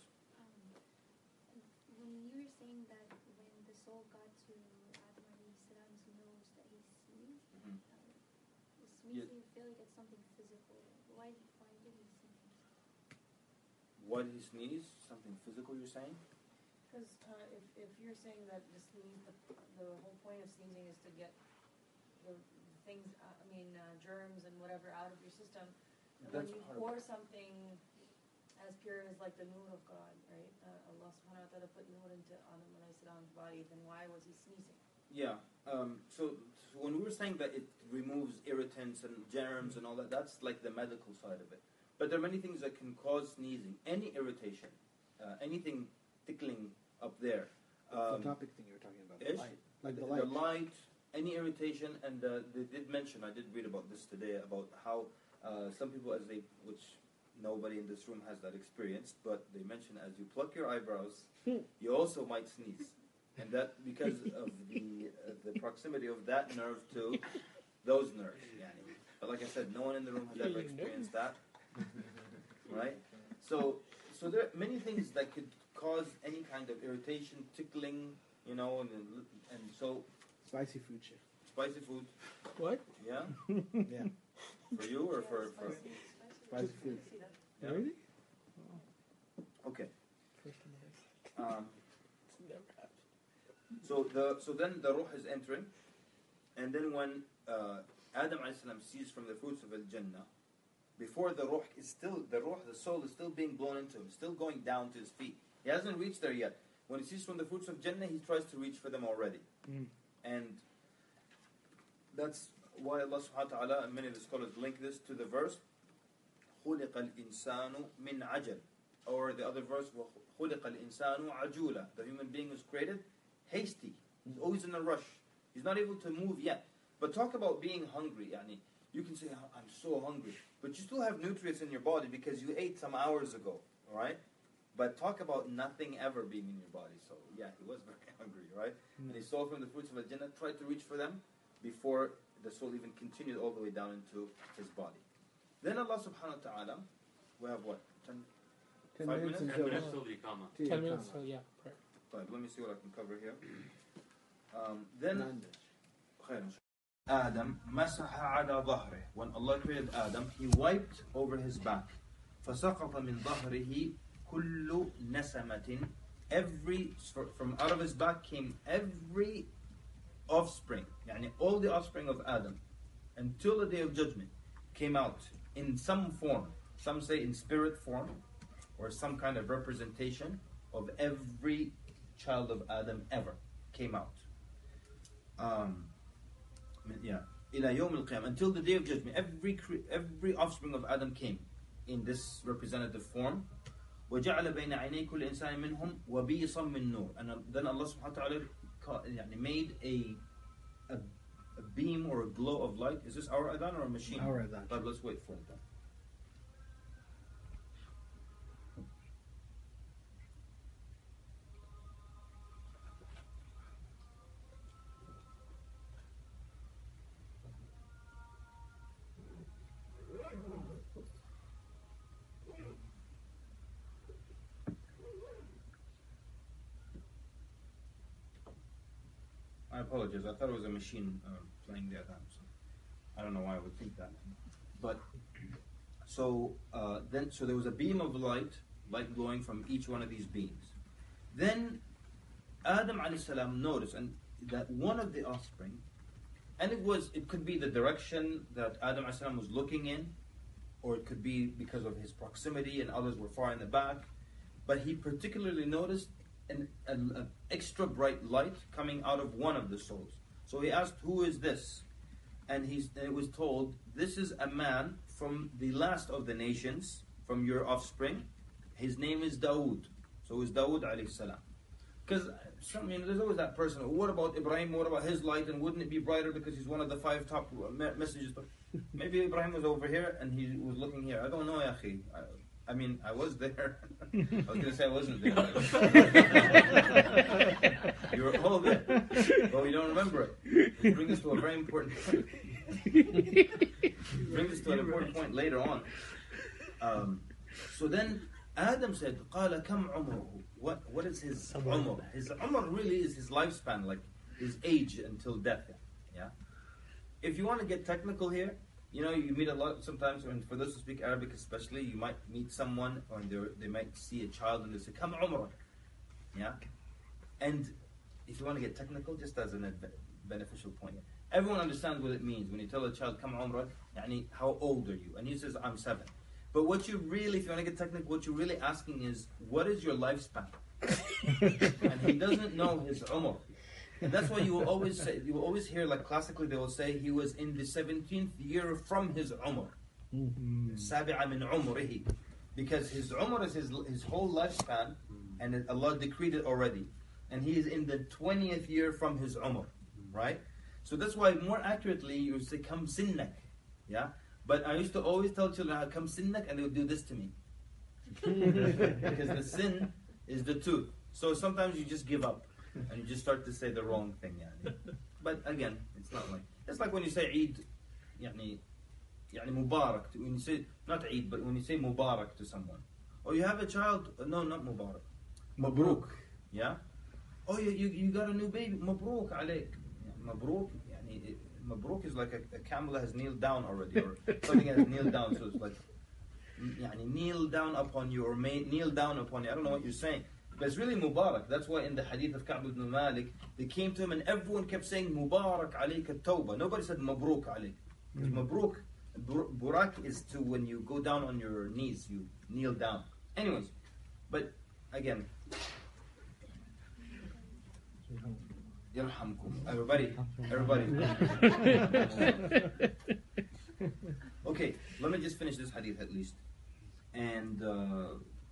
When you were saying that when the soul got to Adam alayhi salam's nose that he sneezed, Mhm. uh, the sneezing, you feel like it's something physical. Why, why did he sneeze? Why did he sneeze? Something physical, you're saying? Because uh, if, if you're saying that the sneeze, the, the whole point of sneezing is to get the things, uh, I mean, uh, germs and whatever out of your system. And when That's you part of pour it. something as pure as like the nur of God, right? Uh, Allah subhanahu wa ta'ala put nur into Adam alayhi salam's body, then why was he sneezing? Yeah. Um, so, so when we were saying that it removes irritants and germs and all that, that's like the medical side of it. But there are many things that can cause sneezing. Any irritation, uh, anything tickling up there. Um, the topic thing you were talking about. ish, The light. Like the the, light. the light, any irritation, and uh, they did mention, I did read about this today, about how uh, some people, as they, which nobody in this room has that experience, but they mention as you pluck your eyebrows, you also might sneeze. And that because of the uh, the proximity of that nerve to those nerves. Yani. But like I said, no one in the room has ever experienced that. Right? So so there are many things that could cause any kind of irritation, tickling, you know, and and so Spicy food shit. spicy food. What? Yeah? Yeah. For you or for, for Spicy food. yeah? Really? Okay. First time Um, I've never happened. So the so then the ruh is entering, and then when uh, Adam alayhi salam sees from the fruits of al Jannah, before the ruh is still the ruh, the soul is still being blown into him, still going down to his feet. He hasn't reached there yet. When he sees from the fruits of Jannah, he tries to reach for them already, Mm. and that's why Allah subhanahu wa taala and many of the scholars link this to the verse خُلِقَ الْإِنسَانُ مِنْ عَجَلٍ, or the other verse خُلِقَ الْإِنسَانُ عَجُولًا. The human being was created hasty. He's always in a rush. He's not able to move yet. But talk about being hungry. Yani, you can say, I'm so hungry. But you still have nutrients in your body because you ate some hours ago. Alright? But talk about nothing ever being in your body. So yeah, he was very hungry, right? Mm. And he saw from the fruits of Al-Jannah, tried to reach for them before the soul even continued all the way down into his body. Then Allah subhanahu wa ta'ala, we have what? Ten, Ten Five minutes minutes? Ten until minutes till the Iqamah. till Ten you minutes, come so out. yeah. Prayer. Right, let me see what I can cover here. Um, then None. Adam مسح على ظهره. When Allah created Adam, He wiped over his back. فسقط من ظهره كل نسمة. Every from out of his back came every offspring. يعني all the offspring of Adam until the day of judgment came out in some form. Some say in spirit form, or some kind of representation of every child of Adam ever came out. Um, yeah, إلى يوم القيامة, until the day of judgment, every cre- every offspring of Adam came in this representative form. وجعل بين عيني كل إنسان منهم وبيصا من نور. And then Allah subhanahu wa ta'ala يعني made a, a a beam or a glow of light. Is this our adhan or a machine? Our adhan. But let's wait for it then. I apologize. I thought it was a machine uh, playing the adhan. So I don't know why I would think that. But so uh, then, so there was a beam of light, light glowing from each one of these beams. Then Adam alayhi salam noticed, and that one of the offspring, and it was, it could be the direction that Adam alayhi salam was looking in, or it could be because of his proximity, and others were far in the back. But he particularly noticed an, an, an extra bright light coming out of one of the souls. So he asked, "Who is this?" And he's, and it was told, "This is a man from the last of the nations, from your offspring. His name is Dawood." So it's Dawood alayhi salam. Because some, you know, there's always that person. What about Ibrahim? What about his light? And wouldn't it be brighter because he's one of the five top messages? But maybe Ibrahim was over here and he was looking here. I don't know, ya akhi. I, I mean, I was there. I was going to say I wasn't there. You were all there, but we don't remember it. It brings us to a very important point. It brings us to an important point later on. Um, so then Adam said, قَالَ كَمْ عُمُرُهُ. What, what is his umr? His umr really is his lifespan, like his age until death. Yeah. If you want to get technical here, you know, you meet a lot sometimes, and for those who speak Arabic especially, you might meet someone, or they might see a child and they say, "Kam umrak." Yeah. And if you want to get technical, just as a beneficial point, everyone understands what it means when you tell a child, "Kam umrak," yani, how old are you? And he says, "I'm seven." But what you really, if you want to get technical, what you're really asking is, what is your lifespan? And he doesn't know his umr. And that's why you will always say, you will always hear, like classically they will say he was in the seventeenth year from his Umr. Sabi'a min umrihi. Because his Umr is his, his whole lifespan, and Allah decreed it already. And he is in the twentieth year from his Umr. Right? So that's why more accurately you say, Kam sinnak. Yeah? But I used to always tell children, Kam sinnak, and they would do this to me. Because the sin is the tooth. So sometimes you just give up. And you just start to say the wrong thing. Yani. But again, it's not like, it's like when you say Eid, يعني, يعني Mubarak, when you say, not Eid, but when you say Mubarak to someone. Or you have a child, no, not Mubarak. Mabruk. Yeah? Oh, you, you, you got a new baby, Mabruk alayk. Mabruk, يعني, Mabruk is like a, a camel that has kneeled down already, or something that has kneeled down, so it's like, يعني, kneel down upon you, or may, kneel down upon you, I don't know what you're saying. But it's really Mubarak. That's why in the hadith of Ka'b ibn Malik, they came to him and everyone kept saying Mubarak alayk at-tawbah. Nobody said Mabruk alayk. Because Mabruk, Burak is to when you go down on your knees, you kneel down. Anyways, but again, Yarhamkum. Everybody, everybody. Okay, let me just finish this hadith at least. And uh,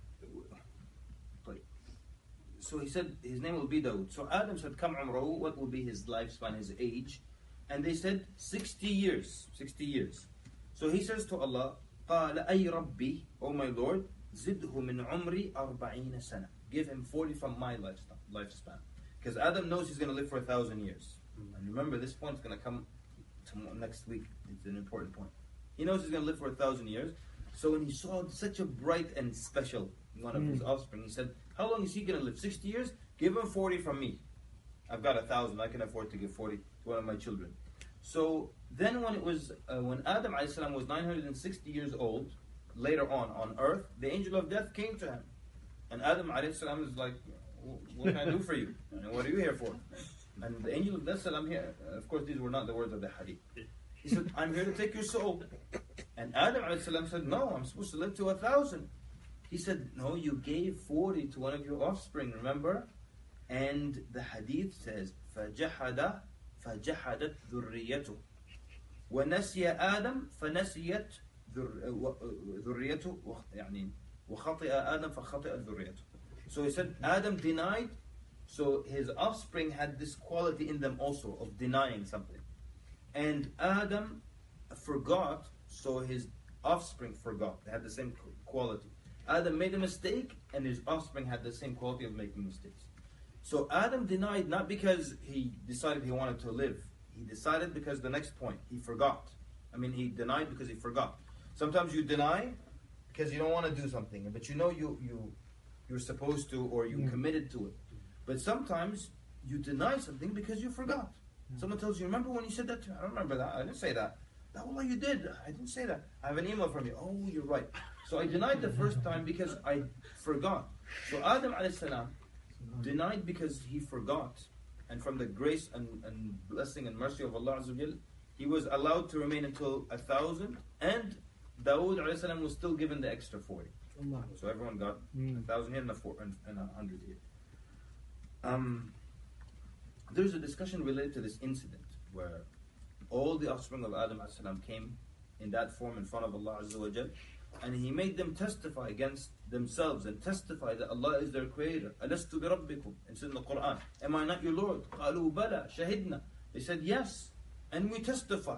so he said his name will be Dawood. So Adam said, Kam umrahu, what will be his lifespan, his age? And they said, sixty years. sixty years. So he says to Allah, قال أي ربي, O my Lord, زده من عمري أربعين سنة. Give him forty from my lifespan. Because Adam knows he's going to live for a thousand years. And remember, this point is going to come tomorrow, next week. It's an important point. He knows he's going to live for a thousand years. So when he saw such a bright and special one of mm. his offspring, he said, how long is he going to live? sixty years? Give him forty from me. I've got a thousand. I can afford to give forty to one of my children. So then when it was, uh, when Adam a.s. was nine hundred sixty years old, later on, on earth, the angel of death came to him. And Adam a.s. is like, what can I do for you? And what are you here for? And the angel of death said, I'm here. Uh, of course, these were not the words of the hadith. He said, I'm here to take your soul. And Adam a.s. said, no, I'm supposed to live to a thousand. He said, no, you gave forty to one of your offspring, remember? And the hadith says, فَجَحَدَ فَجَحَدَتْ ذُرِّيَّتُهُ وَنَسِيَ آدَمْ فَنَسِيَتْ ذُرِّيَّتُهُ يعني وَخَطِئَ آدَمْ فَخَطِئَتْ ذُرِّيَّتُهُ. So he said, Adam denied, so his offspring had this quality in them also of denying something. And Adam forgot, so his offspring forgot. They had the same quality. Adam made a mistake, and his offspring had the same quality of making mistakes. So Adam denied not because he decided he wanted to live. He decided because the next point, he forgot. I mean, he denied because he forgot. Sometimes you deny because you don't want to do something, but you know you, you, you're supposed to, or you yeah. committed to it. But sometimes you deny something because you forgot. Yeah. Someone tells you, remember when you said that to me? I don't remember that. I didn't say that. Oh, well, you did. I didn't say that. I have an email from you. Oh, you're right. So I denied the first time because I forgot. So Adam a.s. denied because he forgot. And from the grace and, and blessing and mercy of Allah Azza wa Jal, he was allowed to remain until a thousand. And Dawood a.s. was still given the extra forty. So everyone got a thousand here and a, four, and, and a hundred here. Um, there's a discussion related to this incident where all the offspring of Adam a.s. came in that form in front of Allah Azza wa Jal, and he made them testify against themselves and testify that Allah is their creator. Alastu bi rabbikum, it's in the Quran. Am I not your Lord? Qalu bala, shahidna. They said yes, and we testify.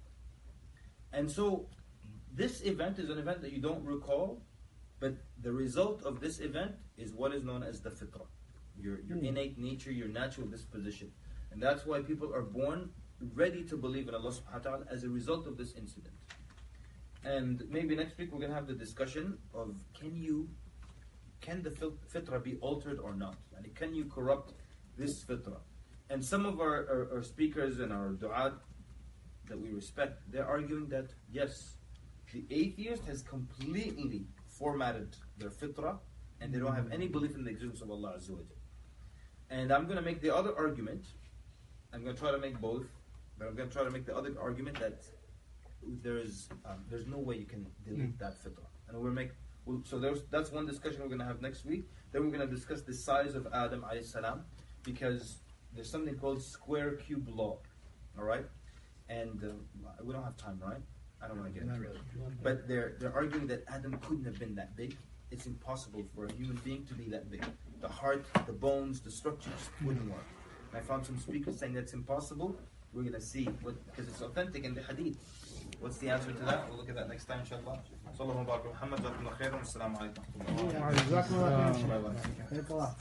And so this event is an event that you don't recall, but the result of this event is what is known as the fitrah, your, your mm. innate nature, your natural disposition. And that's why people are born ready to believe in Allah subhanahu wa ta'ala as a result of this incident. And maybe next week we're going to have the discussion of can you, can the fitrah be altered or not? And can you corrupt this fitrah? And some of our, our, our speakers and our du'at that we respect, they're arguing that yes, the atheist has completely formatted their fitrah and they don't have any belief in the existence of Allah Azza wa Jal. And I'm going to make the other argument, I'm going to try to make both, but I'm going to try to make the other argument that there is um, there's no way you can delete mm. that fitrah. And we'll make we'll, so there's that's one discussion we're going to have next week. Then we're going to discuss the size of Adam alayhi salam, because there's something called square cube law, all right? And um, we don't have time, right? I don't want to get into it. But they're they're arguing that Adam couldn't have been that big. It's impossible for a human being to be that big. The heart, the bones, the structure just wouldn't work. And I found some speakers saying that's impossible. We're gonna see what, because it's authentic in the hadith. What's the answer to that? We'll look at that next time, inshallah. Sallallahu alaihi wa sallam. Assalamu alaikum.